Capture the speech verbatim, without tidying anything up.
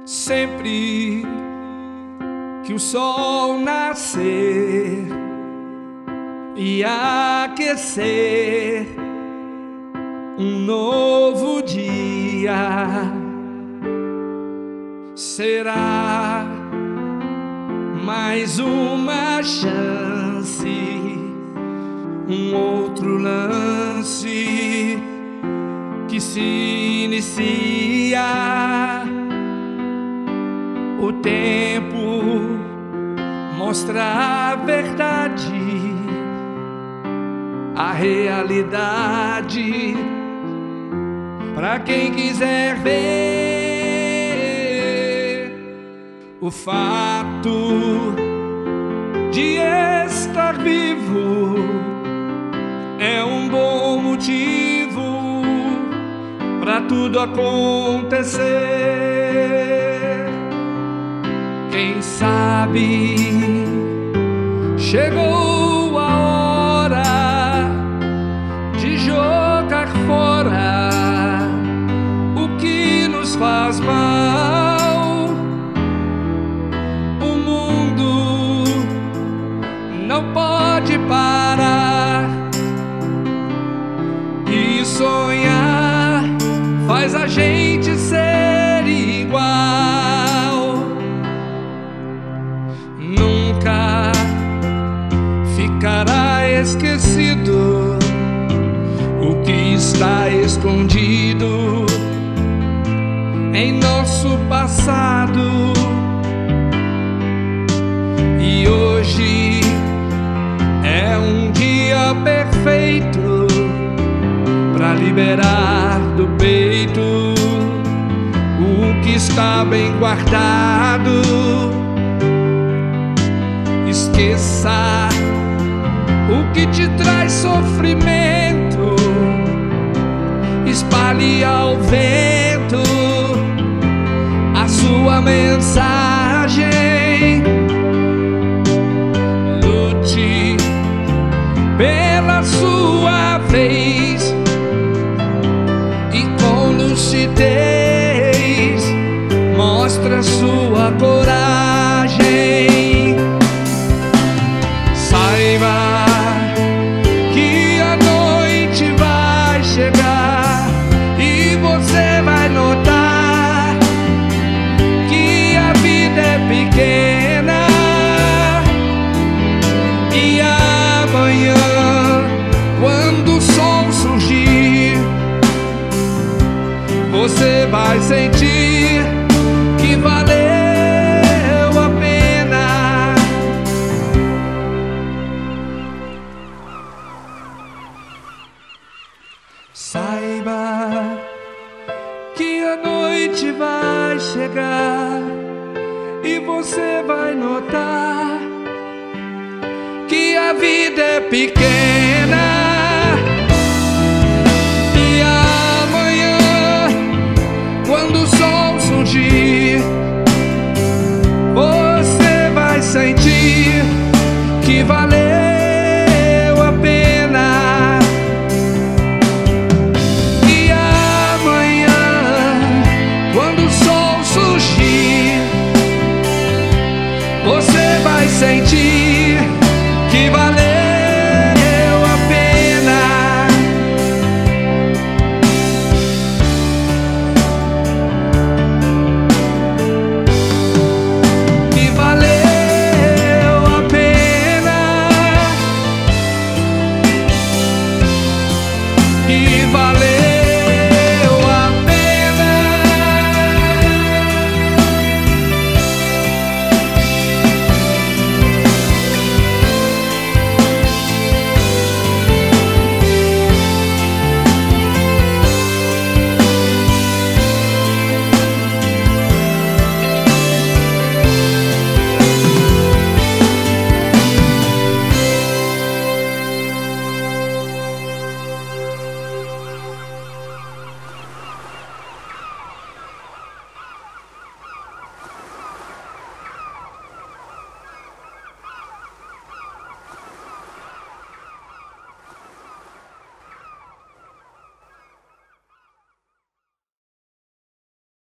Sempre que o sol nascer e aquecer um novo dia, será mais uma chance, um outro lance que se inicia. O tempo mostra a verdade, a realidade, para quem quiser ver. O fato de estar vivo é um bom motivo para tudo acontecer. Quem sabe chegou a hora de jogar fora o que nos faz mal. O mundo não pode parar, e sonhar faz a gente ser igual. Nunca ficará esquecido o que está escondido em nosso passado. E hoje é um dia perfeito para liberar do peito o que está bem guardado. Esqueça o que te traz sofrimento, espalhe ao vento a sua mensagem. Lute pela sua vez e com lucidez mostra sua coragem. Saiba que a noite vai chegar e você vai notar que a vida é pequena, e amanhã, quando o sol surgir, você vai sentir que valeu a pena. Saiba que a noite vai chegar e você vai notar que a vida é pequena.